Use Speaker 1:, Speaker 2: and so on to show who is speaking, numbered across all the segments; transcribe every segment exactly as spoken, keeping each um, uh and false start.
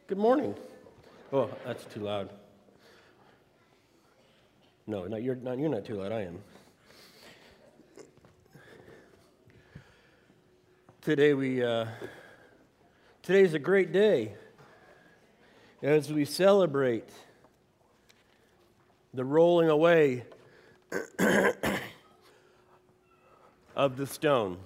Speaker 1: Good morning. Oh, that's too loud. No, not, you're, not, you're not too loud. I am. Today we, uh, today's a great day as we celebrate the rolling away of the stone.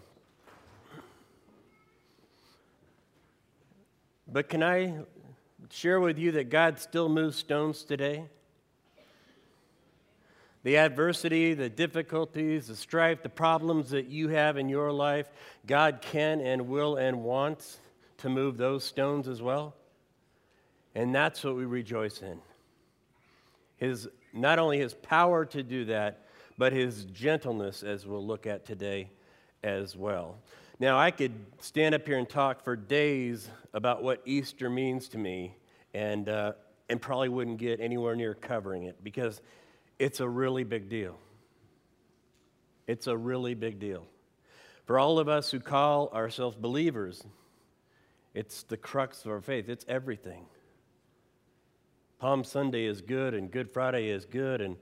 Speaker 1: But can I share with you that God still moves stones today? The adversity, the difficulties, the strife, the problems that you have in your life, God can and will and wants to move those stones as well. And that's what we rejoice in. His, not only His power to do that, but His gentleness, as we'll look at today as well. Now, I could stand up here and talk for days about what Easter means to me, and uh, and probably wouldn't get anywhere near covering it, because it's a really big deal. It's a really big deal. For all of us who call ourselves believers, it's the crux of our faith. It's everything. Palm Sunday is good, and Good Friday is good, and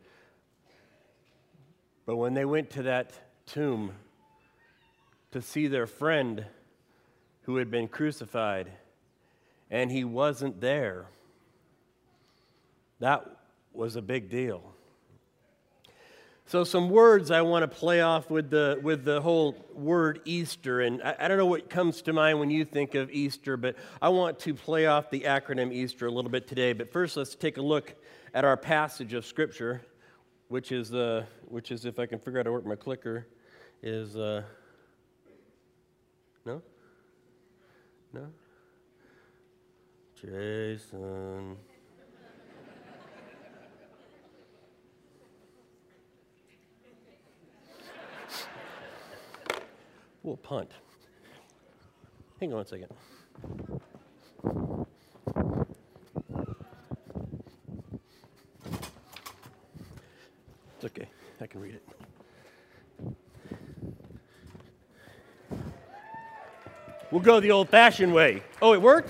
Speaker 1: but when they went to that tomb to see their friend who had been crucified, and he wasn't there, that was a big deal. So some words I want to play off with the with the whole word Easter, and I, I don't know what comes to mind when you think of Easter, but I want to play off the acronym Easter a little bit today. But first, let's take a look at our passage of Scripture, which is uh, which is, if I can figure out how to work my clicker, is uh, no, no, Jason. We'll punt. Hang on one second. It's okay. I can read it. We'll go the old-fashioned way. Oh, it worked?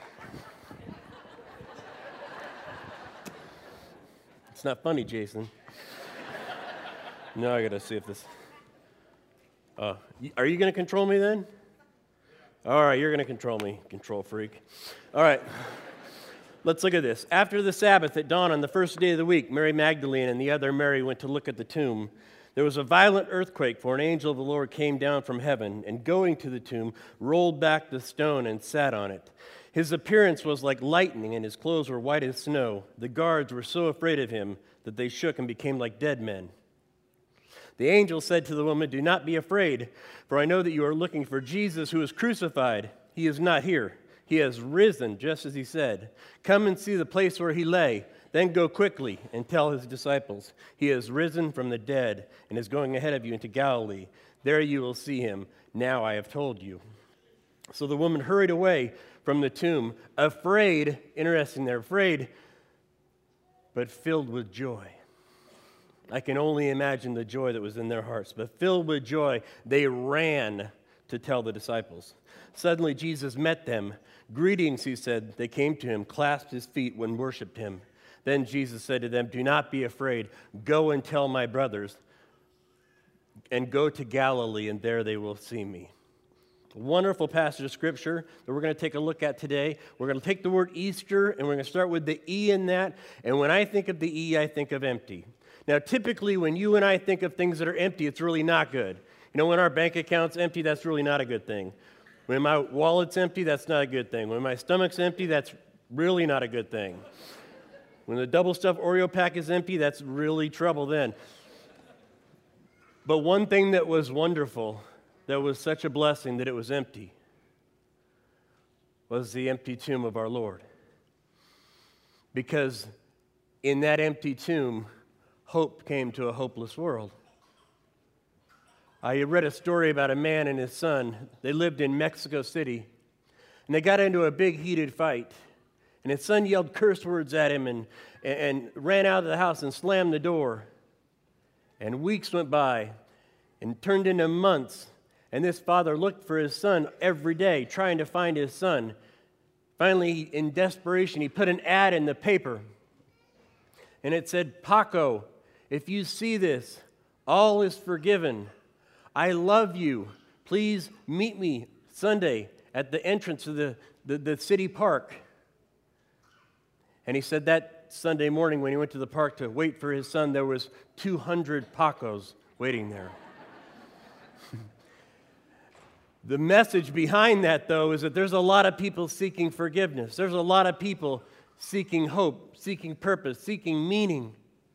Speaker 1: It's not funny, Jason. Now I gotta see if this... Uh, are you going to control me then? All right, you're going to control me, control freak. All right, let's look at this. After the Sabbath at dawn on the first day of the week, Mary Magdalene and the other Mary went to look at the tomb. There was a violent earthquake, for an angel of the Lord came down from heaven, and going to the tomb, rolled back the stone and sat on it. His appearance was like lightning, and his clothes were white as snow. The guards were so afraid of him that they shook and became like dead men. The angel said to the woman, "Do not be afraid, for I know that you are looking for Jesus who was crucified. He is not here. He has risen, just as he said. Come and see the place where he lay. Then go quickly and tell his disciples, he has risen from the dead and is going ahead of you into Galilee. There you will see him. Now I have told you." So the woman hurried away from the tomb, afraid, interesting, they're afraid, but filled with joy. I can only imagine the joy that was in their hearts. But filled with joy, they ran to tell the disciples. Suddenly Jesus met them. "Greetings," he said. They came to him, clasped his feet, and worshipped him. Then Jesus said to them, "Do not be afraid. Go and tell my brothers, and go to Galilee, and there they will see me." A wonderful passage of Scripture that we're going to take a look at today. We're going to take the word Easter, and we're going to start with the E in that. And when I think of the E, I think of empty. Now, typically, when you and I think of things that are empty, it's really not good. You know, when our bank account's empty, that's really not a good thing. When my wallet's empty, that's not a good thing. When my stomach's empty, that's really not a good thing. When the double-stuffed Oreo pack is empty, that's really trouble then. But one thing that was wonderful, that was such a blessing that it was empty, was the empty tomb of our Lord. Because in that empty tomb, hope came to a hopeless world. I read a story about a man and his son. They lived in Mexico City, and they got into a big heated fight. And his son yelled curse words at him and, and ran out of the house and slammed the door. And weeks went by and turned into months. And this father looked for his son every day, trying to find his son. Finally, in desperation, he put an ad in the paper. And it said, Paco, if you see this, all is forgiven. I love you. Please meet me Sunday at the entrance of the, the, the city park. And he said that Sunday morning when he went to the park to wait for his son, there was two hundred Pacos waiting there. The message behind that, though, is that there's a lot of people seeking forgiveness. There's a lot of people seeking hope, seeking purpose, seeking meaning.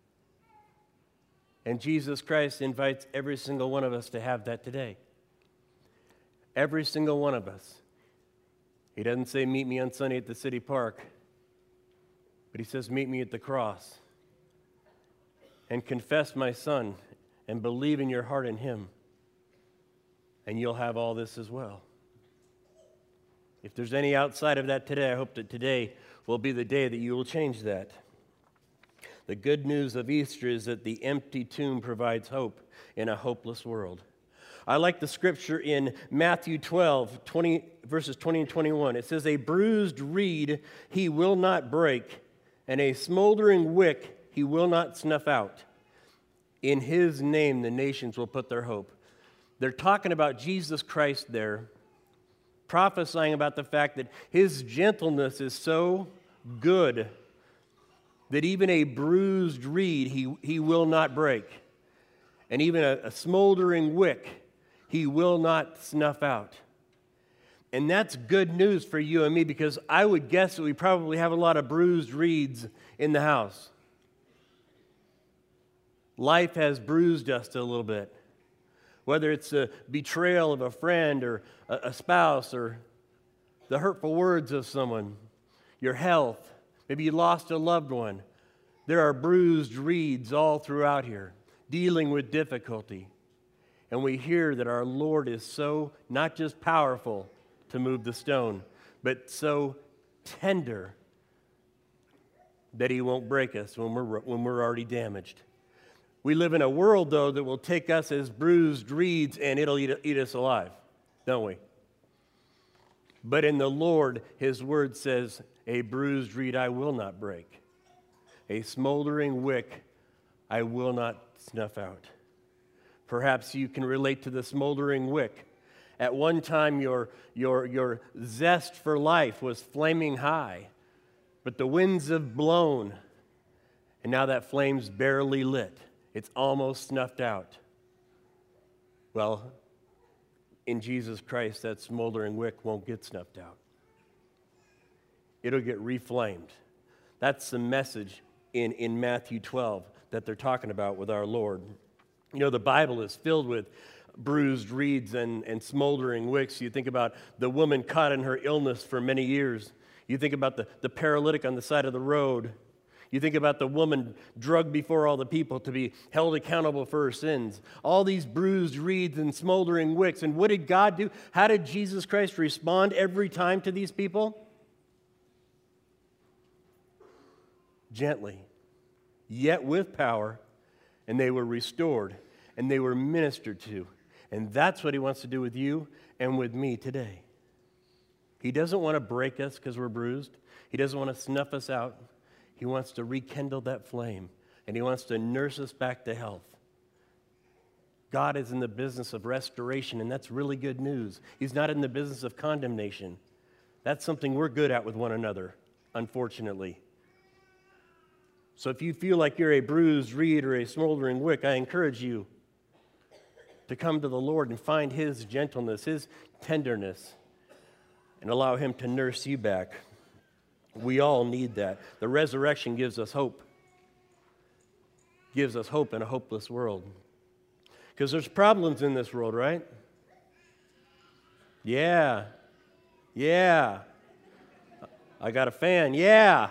Speaker 1: And Jesus Christ invites every single one of us to have that today. Every single one of us. He doesn't say, meet me on Sunday at the city park, but he says, meet me at the cross and confess my son and believe in your heart in him, and you'll have all this as well. If there's any outside of that today, I hope that today will be the day that you will change that. The good news of Easter is that the empty tomb provides hope in a hopeless world. I like the scripture in Matthew twelve, twenty, verses twenty and twenty-one. It says, a bruised reed he will not break, and a smoldering wick he will not snuff out. In his name the nations will put their hope. They're talking about Jesus Christ there, prophesying about the fact that his gentleness is so good that even a bruised reed he, he will not break. And even a, a smoldering wick he will not snuff out. And that's good news for you and me, because I would guess that we probably have a lot of bruised reeds in the house. Life has bruised us a little bit. Whether it's a betrayal of a friend or a, a spouse or the hurtful words of someone, your health, maybe you lost a loved one. There are bruised reeds all throughout here, dealing with difficulty. And we hear that our Lord is so not just powerful to move the stone, but so tender that he won't break us when we're, when we're already damaged. We live in a world, though, that will take us as bruised reeds and it'll eat, eat us alive, don't we? But in the Lord, his word says, a bruised reed I will not break. A smoldering wick I will not snuff out. Perhaps you can relate to the smoldering wick. At one time, your, your, your zest for life was flaming high, but the winds have blown, and now that flame's barely lit. It's almost snuffed out. Well, in Jesus Christ, that smoldering wick won't get snuffed out. It'll get reflamed. That's the message in, in Matthew twelve that they're talking about with our Lord. You know, the Bible is filled with bruised reeds and, and smoldering wicks. You think about the woman caught in her illness for many years. You think about the, the paralytic on the side of the road. You think about the woman drugged before all the people to be held accountable for her sins. All these bruised reeds and smoldering wicks. And what did God do? How did Jesus Christ respond every time to these people? Gently, yet with power, and they were restored, and they were ministered to. And that's what he wants to do with you and with me today. He doesn't want to break us because we're bruised. He doesn't want to snuff us out. He wants to rekindle that flame, and he wants to nurse us back to health. God is in the business of restoration, and that's really good news. He's not in the business of condemnation. That's something we're good at with one another, unfortunately. So if you feel like you're a bruised reed or a smoldering wick, I encourage you to come to the Lord and find his gentleness, his tenderness, and allow him to nurse you back. We all need that. The resurrection gives us hope. Gives us hope in a hopeless world. Because there's problems in this world, right? Yeah. Yeah. I got a fan. Yeah.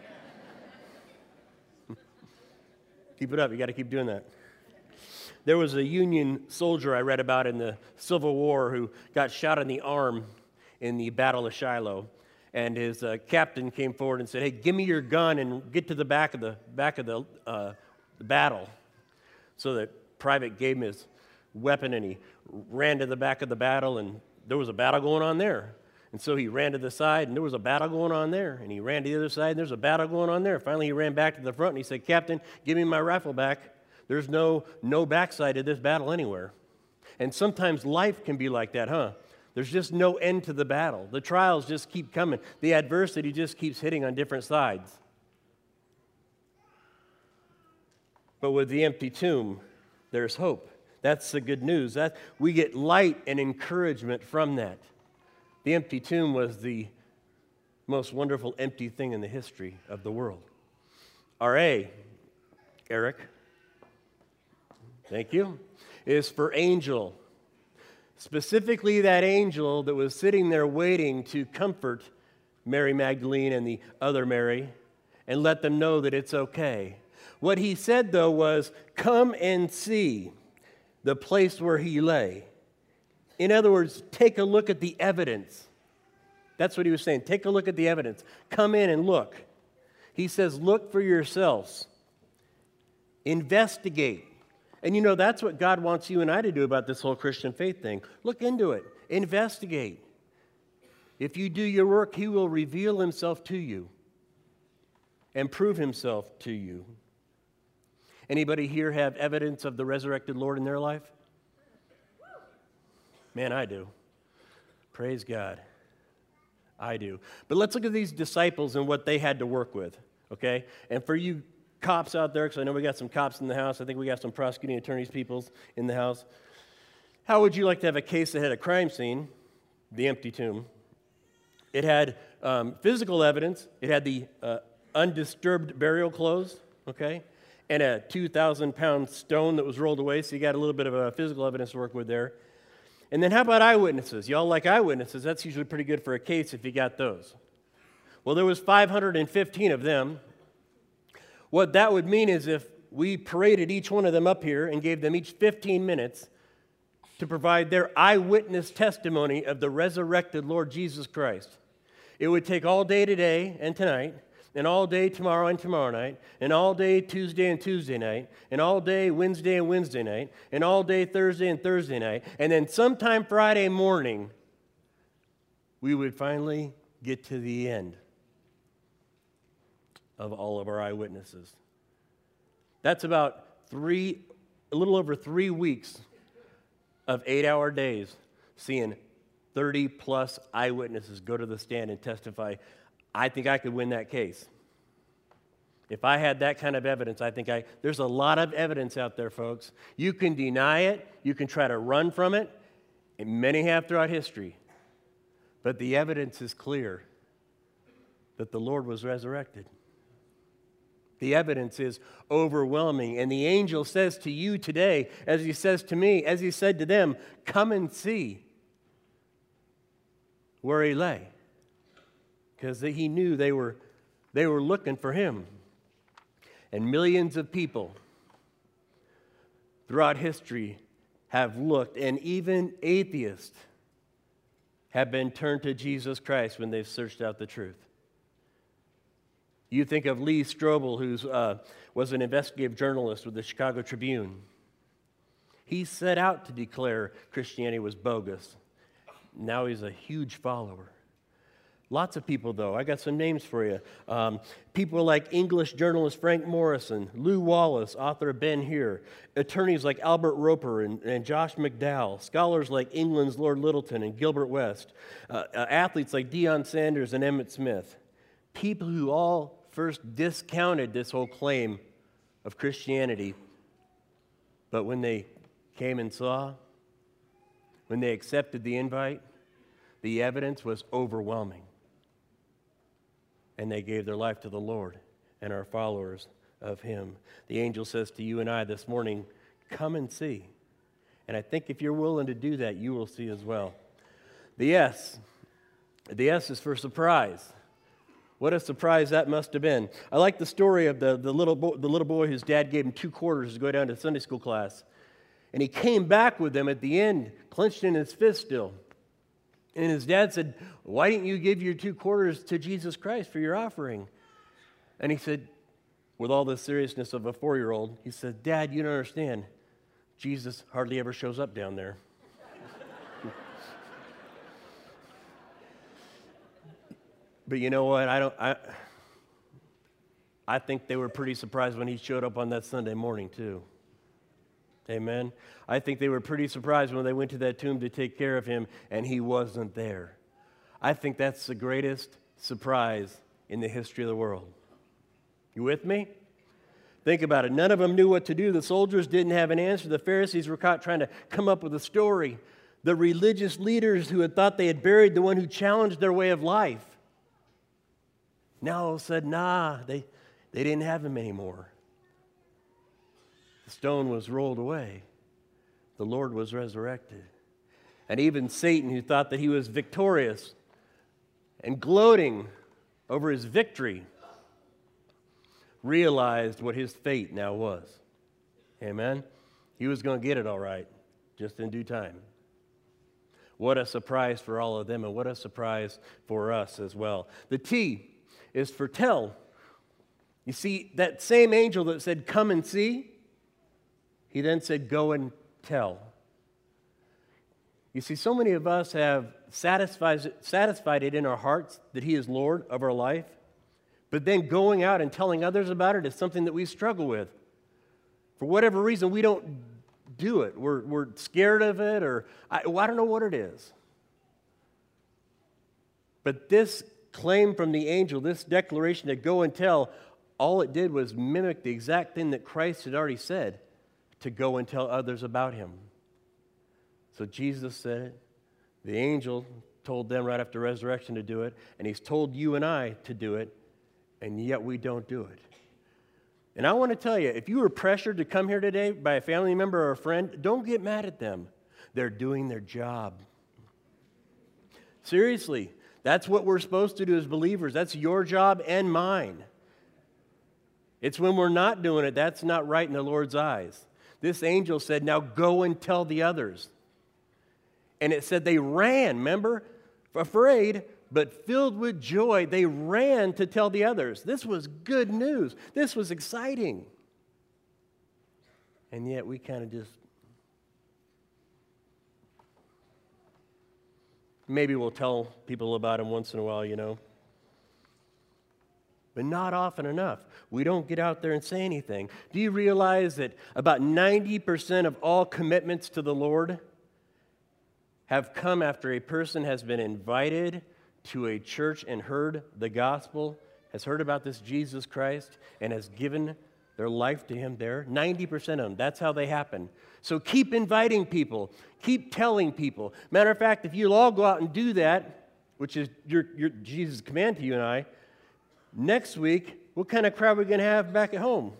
Speaker 1: Keep it up. You got to keep doing that. There was a Union soldier I read about in the Civil War who got shot in the arm in the Battle of Shiloh. And his uh, captain came forward and said, "Hey, give me your gun and get to the back of the back of the, uh, the battle." So the private gave him his weapon, and he ran to the back of the battle, and there was a battle going on there. And so he ran to the side, and there was a battle going on there. And he ran to the other side, and there's a battle going on there. Finally, he ran back to the front, and he said, Captain, give me my rifle back. There's no, no backside to this battle anywhere. And sometimes life can be like that, huh? There's just no end to the battle. The trials just keep coming. The adversity just keeps hitting on different sides. But with the empty tomb, there's hope. That's the good news. That we get light and encouragement from that. The empty tomb was the most wonderful empty thing in the history of the world. R A, Eric, thank you, is for angel. Specifically that angel that was sitting there waiting to comfort Mary Magdalene and the other Mary and let them know that it's okay. What he said, though, was, come and see the place where he lay. In other words, take a look at the evidence. That's what he was saying. Take a look at the evidence. Come in and look. He says, look for yourselves. Investigate. And you know, that's what God wants you and I to do about this whole Christian faith thing. Look into it. Investigate. If you do your work, he will reveal himself to you and prove himself to you. Anybody here have evidence of the resurrected Lord in their life? Man, I do. Praise God. I do. But let's look at these disciples and what they had to work with, okay? And for you cops out there, because I know we got some cops in the house. I think we got some prosecuting attorneys peoples in the house. How would you like to have a case that had a crime scene, the empty tomb? It had um, physical evidence. It had the uh, undisturbed burial clothes, okay? And a two thousand pound stone that was rolled away, so you got a little bit of a physical evidence to work with there. And then how about eyewitnesses? Y'all like eyewitnesses? That's usually pretty good for a case if you got those. Well, there was five hundred fifteen of them. What that would mean is if we paraded each one of them up here and gave them each fifteen minutes to provide their eyewitness testimony of the resurrected Lord Jesus Christ, it would take all day today and tonight, and all day tomorrow and tomorrow night, and all day Tuesday and Tuesday night, and all day Wednesday and Wednesday night, and all day Thursday and Thursday night, and then sometime Friday morning, we would finally get to the end of all of our eyewitnesses. That's about three, a little over three weeks of eight-hour days seeing thirty plus eyewitnesses go to the stand and testify. I think I could win that case. If I had that kind of evidence, I think I, there's a lot of evidence out there, folks. You can deny it, you can try to run from it, and many have throughout history. But the evidence is clear that the Lord was resurrected. The evidence is overwhelming. And the angel says to you today, as he says to me, as he said to them, come and see where he lay. Because he knew they were, they were looking for him. And millions of people throughout history have looked, and even atheists have been turned to Jesus Christ when they've searched out the truth. You think of Lee Strobel, who uh, was an investigative journalist with the Chicago Tribune. He set out to declare Christianity was bogus. Now he's a huge follower. Lots of people, though. I got some names for you. Um, people like English journalist Frank Morrison, Lew Wallace, author of Ben-Hur, attorneys like Albert Roper and, and Josh McDowell, scholars like England's Lord Lyttelton and Gilbert West, uh, uh, athletes like Deion Sanders and Emmett Smith, people who all first discounted this whole claim of Christianity, but when they came and saw, when they accepted the invite, the evidence was overwhelming. And they gave their life to the Lord and are followers of him. The angel says to you and I this morning, come and see. And I think if you're willing to do that, you will see as well. The S, the S is for surprise. What a surprise that must have been. I like the story of the, the, little boy, the little boy whose dad gave him two quarters to go down to Sunday school class. And he came back with them at the end, clenched in his fist still. And his dad said, why didn't you give your two quarters to Jesus Christ for your offering? And he said, with all the seriousness of a four-year-old, he said, Dad, you don't understand. Jesus hardly ever shows up down there. But you know what? I don't. I, I think they were pretty surprised when he showed up on that Sunday morning too. Amen. I think they were pretty surprised when they went to that tomb to take care of him and he wasn't there. I think that's the greatest surprise in the history of the world. You with me? Think about it. None of them knew what to do. The soldiers didn't have an answer. The Pharisees were caught trying to come up with a story. The religious leaders who had thought they had buried the one who challenged their way of life now all said, nah, they, they didn't have him anymore. The stone was rolled away. The Lord was resurrected. And even Satan, who thought that he was victorious and gloating over his victory, realized what his fate now was. Amen? He was going to get it all right, just in due time. What a surprise for all of them, and what a surprise for us as well. The T is for tell. You see, that same angel that said, come and see, he then said, go and tell. You see, so many of us have satisfied, satisfied it in our hearts that he is Lord of our life, but then going out and telling others about it is something that we struggle with. For whatever reason, we don't do it. We're, we're scared of it, or I, well, I don't know what it is. But this claim from the angel, this declaration to go and tell, all it did was mimic the exact thing that Christ had already said, to go and tell others about him. So Jesus said it. The angel told them right after resurrection to do it, and he's told you and I to do it, and yet we don't do it. And I want to tell you, if you were pressured to come here today by a family member or a friend, don't get mad at them. They're doing their job. Seriously, that's what we're supposed to do as believers. That's your job and mine. It's when we're not doing it, that's not right in the Lord's eyes. This angel said, now go and tell the others. And it said they ran, remember? Afraid, but filled with joy, they ran to tell the others. This was good news. This was exciting. And yet we kind of just, maybe we'll tell people about him once in a while, you know. But not often enough. We don't get out there and say anything. Do you realize that about ninety percent of all commitments to the Lord have come after a person has been invited to a church and heard the gospel, has heard about this Jesus Christ, and has given their life to him there? ninety percent of them. That's how they happen. So keep inviting people. Keep telling people. Matter of fact, if you'll all go out and do that, which is your, your Jesus' command to you and I, next week, what kind of crowd are we going to have back at home?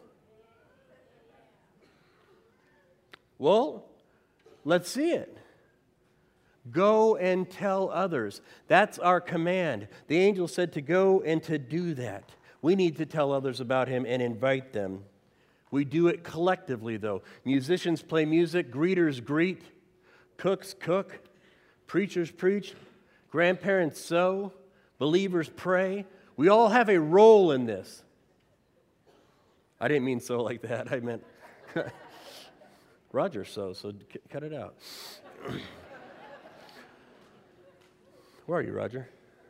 Speaker 1: Well, let's see it. Go and tell others. That's our command. The angel said to go and to do that. We need to tell others about him and invite them. We do it collectively, though. Musicians play music, greeters greet, cooks cook, preachers preach, grandparents sew, believers pray. We all have a role in this. I didn't mean so like that. I meant Roger so, so c- cut it out. Where are you, Roger?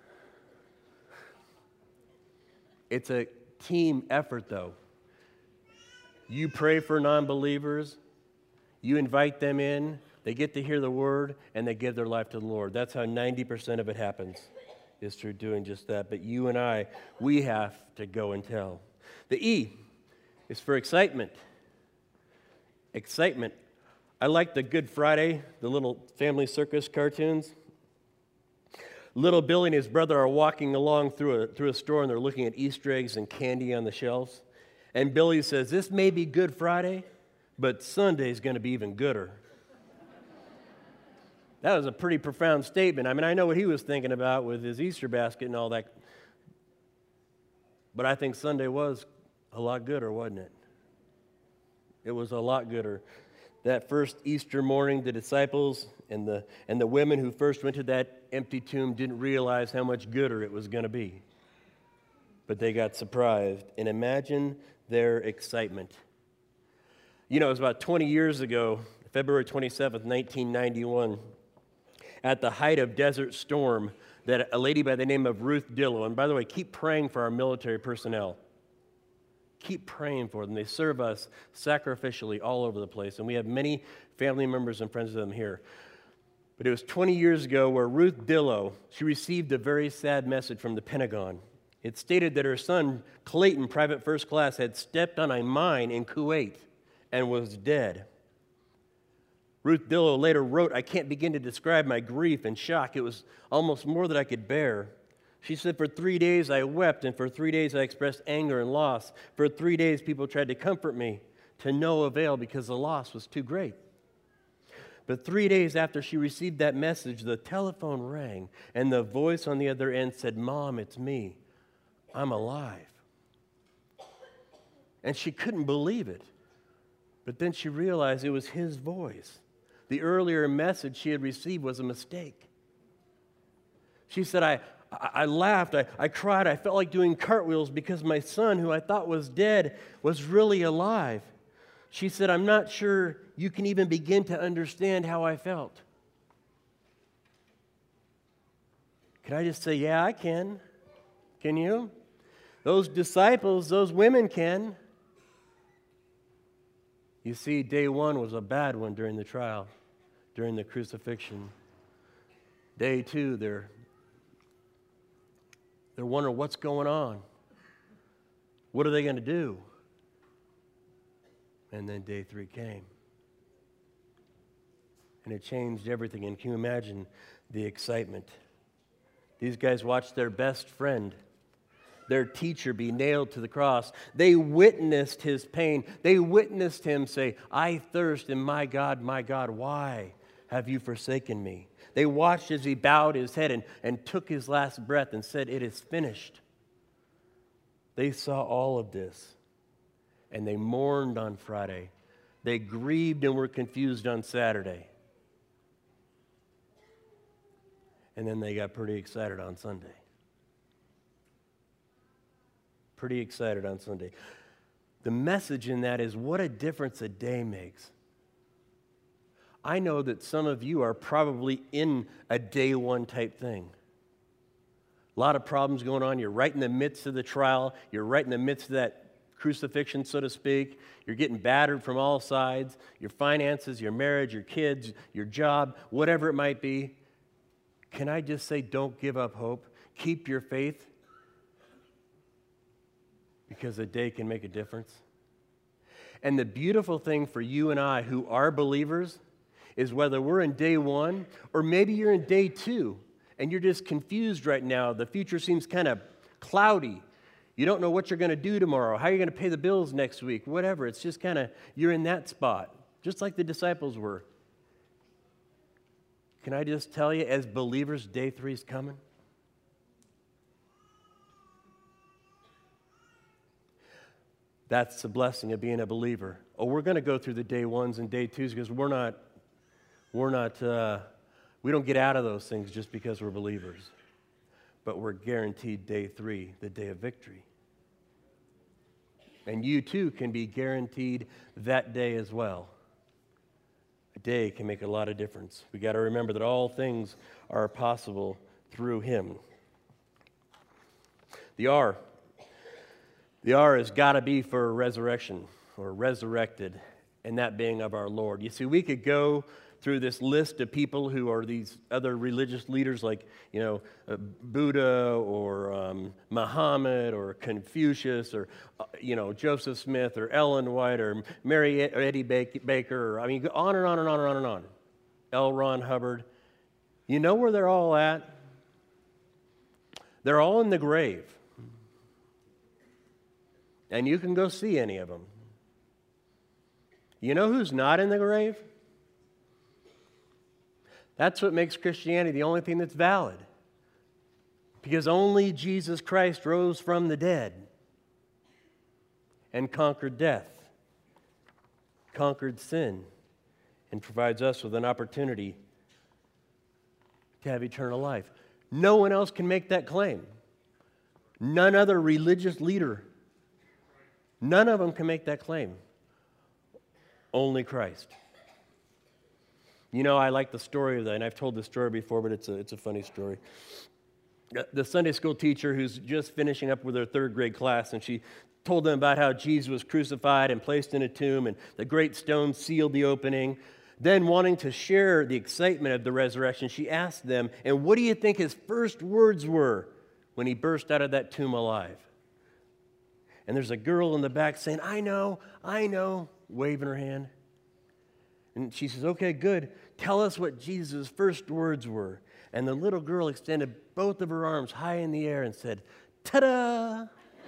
Speaker 1: It's a team effort, though. You pray for non-believers. You invite them in. They get to hear the word, and they give their life to the Lord. That's how ninety percent of it happens, is through doing just that. But you and I, we have to go and tell. The E is for excitement. Excitement. I like the Good Friday, the little family circus cartoons. Little Billy and his brother are walking along through a, through a store, and they're looking at Easter eggs and candy on the shelves. And Billy says, this may be Good Friday, but Sunday's going to be even gooder. That was a pretty profound statement. I mean, I know what he was thinking about with his Easter basket and all that. But I think Sunday was a lot gooder, wasn't it? It was a lot gooder. That first Easter morning, the disciples and the, and the women who first went to that empty tomb didn't realize how much gooder it was going to be. But they got surprised. And imagine their excitement. You know, it was about twenty years ago, February twenty-seventh, nineteen ninety-one. At the height of Desert Storm, that a lady by the name of Ruth Dillow, and by the way, keep praying for our military personnel. Keep praying for them. They serve us sacrificially all over the place, and we have many family members and friends of them here. But it was twenty years ago where Ruth Dillow, she received a very sad message from the Pentagon. It stated that her son, Clayton, private first class, had stepped on a mine in Kuwait and was dead. Ruth Dillow later wrote, "I can't begin to describe my grief and shock. It was almost more than I could bear." She said, "For three days I wept, and for three days I expressed anger and loss. For three days people tried to comfort me, to no avail because the loss was too great." But three days after she received that message, the telephone rang, and the voice on the other end said, "Mom, it's me. I'm alive." And she couldn't believe it. But then she realized it was his voice. The earlier message she had received was a mistake. She said, I, I, I laughed, I, I cried, I felt like doing cartwheels because my son, who I thought was dead, was really alive. She said, "I'm not sure you can even begin to understand how I felt." Can I just say, yeah, I can? Can you? Those disciples, those women can. You see, day one was a bad one during the trial, during the crucifixion. Day two, they're, they're wondering what's going on. What are they going to do? And then day three came. And it changed everything. And can you imagine the excitement? These guys watched their best friend, their teacher, be nailed to the cross. They witnessed his pain. They witnessed him say, "I thirst, and my God, my God, why have you forsaken me?" They watched as he bowed his head and, and took his last breath and said, "It is finished." They saw all of this, and they mourned on Friday. They grieved and were confused on Saturday. And then they got pretty excited on Sunday. Pretty excited on Sunday. The message in that is what a difference a day makes. I know that some of you are probably in a day one type thing. A lot of problems going on. You're right in the midst of the trial. You're right in the midst of that crucifixion, so to speak. You're getting battered from all sides. Your finances, your marriage, your kids, your job, whatever it might be. Can I just say, don't give up hope. Keep your faith. Because a day can make a difference. And the beautiful thing for you and I who are believers is whether we're in day one or maybe you're in day two and you're just confused right now. The future seems kind of cloudy. You don't know what you're going to do tomorrow, how you're going to pay the bills next week, whatever. It's just kind of, you're in that spot, just like the disciples were. Can I just tell you, as believers, day three is coming? That's the blessing of being a believer. Oh, we're going to go through the day ones and day twos because we're not, we're not, uh, we don't get out of those things just because we're believers. But we're guaranteed day three, the day of victory. And you too can be guaranteed that day as well. A day can make a lot of difference. We got to remember that all things are possible through Him. The R. The R has got to be for resurrection, or resurrected, and that being of our Lord. You see, we could go through this list of people who are these other religious leaders like, you know, uh, Buddha or um, Muhammad or Confucius or, uh, you know, Joseph Smith or Ellen White or Mary or Eddie Baker. Or, I mean, on and on and on and on and on. L. Ron Hubbard. You know where they're all at? They're all in the grave. And you can go see any of them. You know who's not in the grave? That's what makes Christianity the only thing that's valid. Because only Jesus Christ rose from the dead and conquered death, conquered sin, and provides us with an opportunity to have eternal life. No one else can make that claim. None other religious leader, none of them can make that claim. Only Christ. You know, I like the story of that, and I've told this story before, but it's a, it's a funny story. the Sunday school teacher who's just finishing up with her third grade class, and she told them about how Jesus was crucified and placed in a tomb, and the great stone sealed the opening. Then, wanting to share the excitement of the resurrection, she asked them, and what do you think his first words were when he burst out of that tomb alive? And there's a girl in the back saying, I know, I know, waving her hand. And she says, okay, good. Tell us what Jesus' first words were. And the little girl extended both of her arms high in the air and said, ta-da!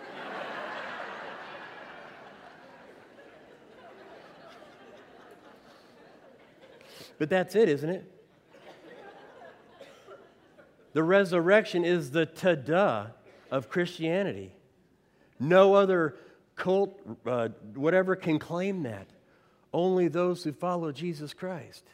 Speaker 1: But that's it, isn't it? The resurrection is the ta-da of Christianity. No other cult, uh, whatever, can claim that. Only those who follow Jesus Christ.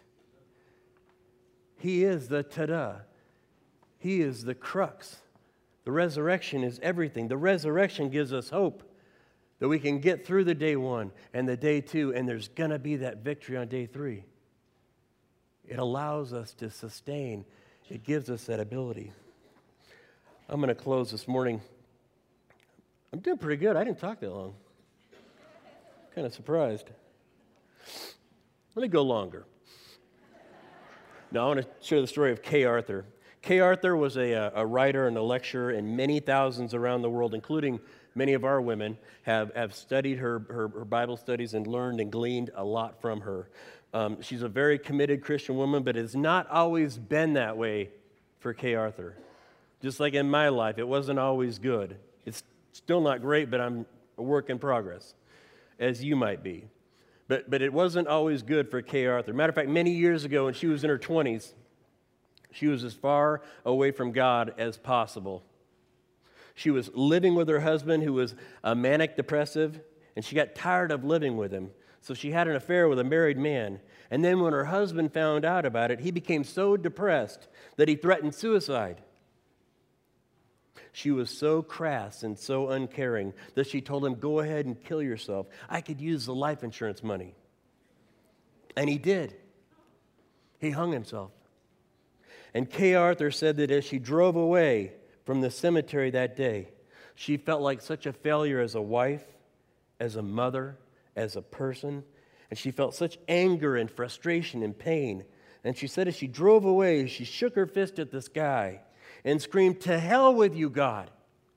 Speaker 1: He is the ta-da. He is the crux. The resurrection is everything. The resurrection gives us hope that we can get through the day one and the day two, and there's going to be that victory on day three. It allows us to sustain. It gives us that ability. I'm going to close this morning. I'm doing pretty good. I didn't talk that long. Kind of surprised. Let me go longer. Now, I want to share the story of Kay Arthur. Kay Arthur was a, a writer and a lecturer, and many thousands around the world, including many of our women, have, have studied her, her, her Bible studies and learned and gleaned a lot from her. Um, she's a very committed Christian woman, but it's not always been that way for Kay Arthur. Just like in my life, it wasn't always good. It's still not great, but I'm a work in progress, as you might be. But, but it wasn't always good for Kay Arthur. Matter of fact, many years ago, when she was in her twenties, she was as far away from God as possible. She was living with her husband, who was a manic depressive, and she got tired of living with him. So she had an affair with a married man. And then when her husband found out about it, he became so depressed that he threatened suicide. She was so crass and so uncaring that she told him, go ahead and kill yourself. I could use the life insurance money. And he did. He hung himself. And Kay Arthur said that as she drove away from the cemetery that day, she felt like such a failure as a wife, as a mother, as a person, and she felt such anger and frustration and pain. And she said as she drove away, she shook her fist at the sky and screamed, to hell with you, God.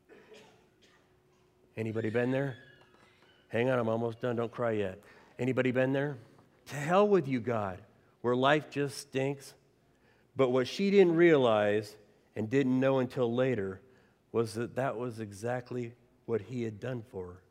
Speaker 1: Anybody been there? Hang on, I'm almost done. Don't cry yet. Anybody been there? To hell with you, God, where life just stinks. But what she didn't realize and didn't know until later was that that was exactly what he had done for her.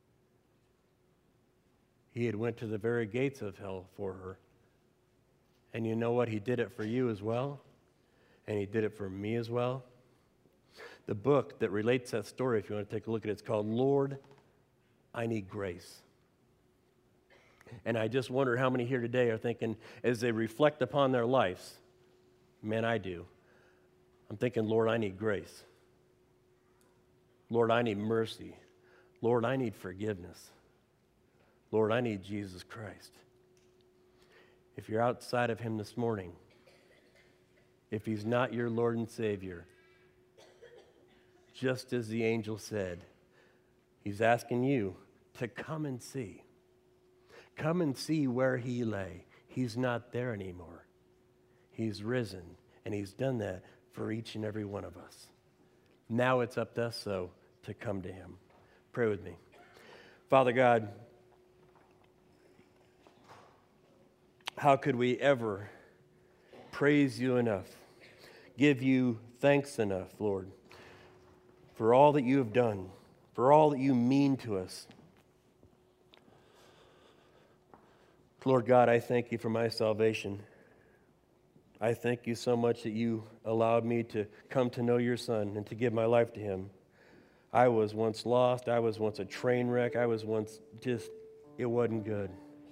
Speaker 1: He had went to the very gates of hell for her. And you know what? He did it for you as well. And he did it for me as well. The book that relates that story, if you want to take a look at it, it's called Lord, I Need Grace. And I just wonder how many here today are thinking, as they reflect upon their lives, man, I do. I'm thinking, Lord, I need grace. Lord, I need mercy. Lord, I need forgiveness. Lord, I need Jesus Christ. If you're outside of him this morning, if he's not your Lord and Savior, just as the angel said, he's asking you to come and see. Come and see where he lay. He's not there anymore. He's risen, and he's done that for each and every one of us. Now it's up to us, though, to come to him. Pray with me. Father God, how could we ever praise you enough, give you thanks enough, Lord, for all that you have done, for all that you mean to us. Lord God, I thank you for my salvation. I thank you so much that you allowed me to come to know your Son and to give my life to him. I was once lost. I was once a train wreck. I was once just, it wasn't good.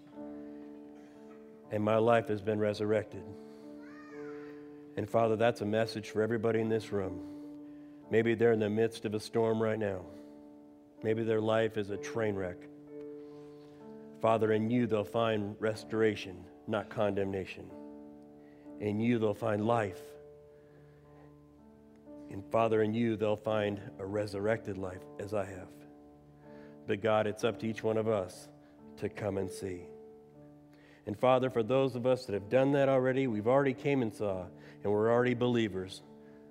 Speaker 1: And my life has been resurrected. And Father, that's a message for everybody in this room. Maybe they're in the midst of a storm right now. Maybe their life is a train wreck. Father, in you they'll find restoration, not condemnation. In you they'll find life. And Father, in you, they'll find a resurrected life as I have. But God, it's up to each one of us to come and see. And Father, for those of us that have done that already, we've already came and saw, and we're already believers.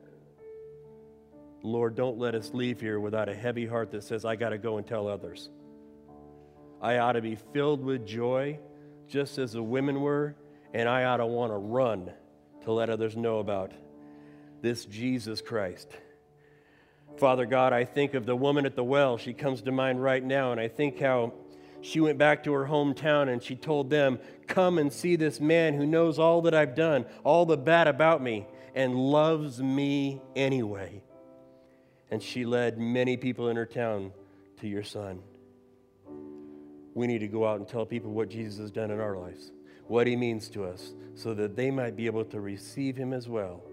Speaker 1: Lord, don't let us leave here without a heavy heart that says, I got to go and tell others. I ought to be filled with joy, just as the women were, and I ought to want to run to let others know about this Jesus Christ. Father God, I think of the woman at the well. She comes to mind right now, and I think how she went back to her hometown and she told them, come and see this man who knows all that I've done, all the bad about me, and loves me anyway. And she led many people in her town to your Son. We need to go out and tell people what Jesus has done in our lives, what he means to us, so that they might be able to receive him as well.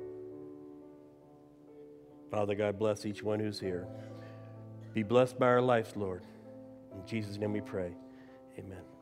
Speaker 1: Father God, bless each one who's here. Be blessed by our lives, Lord. In Jesus' name we pray. Amen.